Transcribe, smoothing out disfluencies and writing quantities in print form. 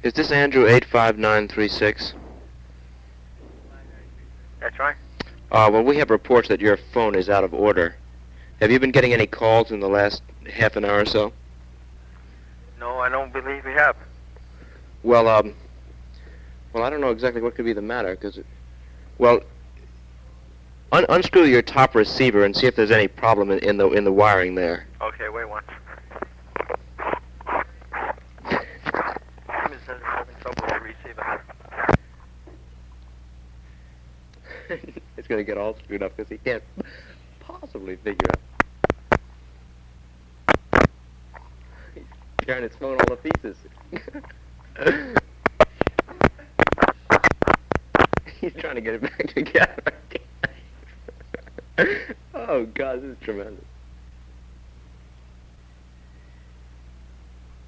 Is this Andrew 85936? That's right. Well, we have reports that your phone is out of order. Have you been getting any calls in the last half an hour or so? No, I don't believe we have. Well, I don't know exactly what could be the matter, because, well, unscrew your top receiver and see if there's any problem in the wiring there. Okay, wait one. Tim says he's having trouble with the receiver. It's going to get all screwed up because he can't possibly figure out. He's tearing his phone all to pieces. He's trying to get it back together. Oh, God, this is tremendous.